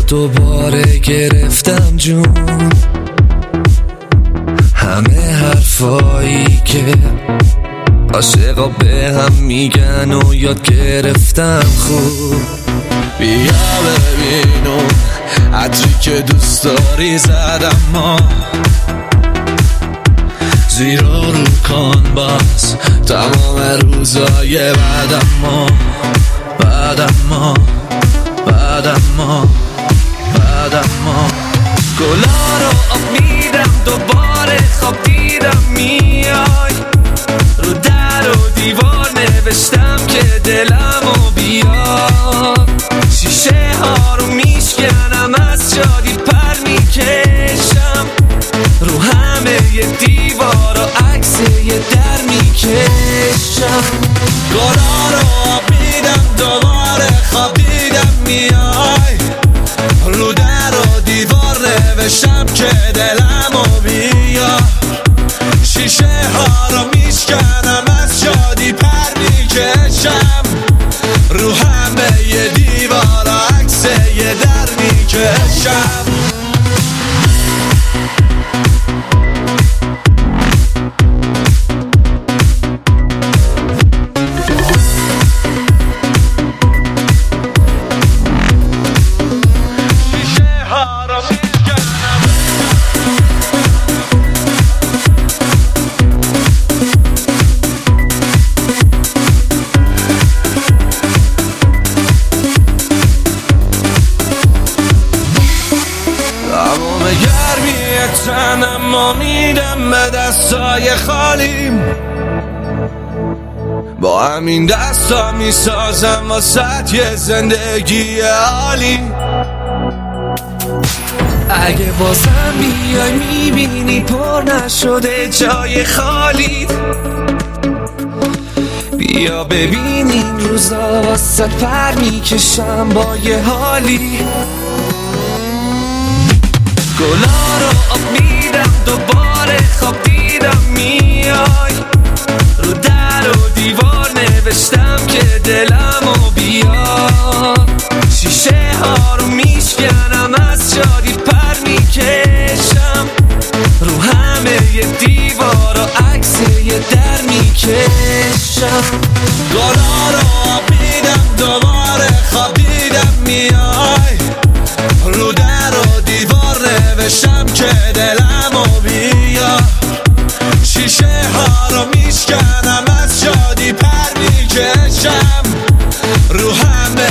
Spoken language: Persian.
دوباره گرفتم جون، همه حرفایی که عاشقا به هم میگن و یاد گرفتم خوب. بیا ببینم عطری که دوست داری زدم ما، زیرا رو کن باز تمام روزای بعدم ما گلا رو آب میدم دوباره خواب دیدم میای، رو در و دیوار نوشتم که دلمو بیار، شیشه ها رو میشکنم از شادی پر میکشم، رو همه ی دیوار و عکس یه در میکشم. گلا رو آب میدم دوباره خواب دیدم میای، رو در و دیوار نوشتم که دلمو بیار، شیشه ها رو میشکنم از شادی پر میکشم، رو همه ی دیوار و عکس یه در میکشم. تنم ما میدم به دستای خالیم، با همین دستا میسازم واسه یه زندگی عالی. اگه بازم بیای میبینی پر نشده جای خالی، بیا ببین این روزا واسه پر میکشم با یه حالی. گلا رو آب میدم دوباره خواب دیدم میای، رو در و دیوار نوشتم که دلمو بیار، شیشه ها رو میشکنم از شادی پر میکشم، رو همه ی دیوار و عکس یه در میکشم. گلا رو آب میدم دوباره خواب دیدم میای، رو در و دیوار نوشتم که دلمو بیار، شیشه ها رو میشکنم از شادی پر میکشم، رو همه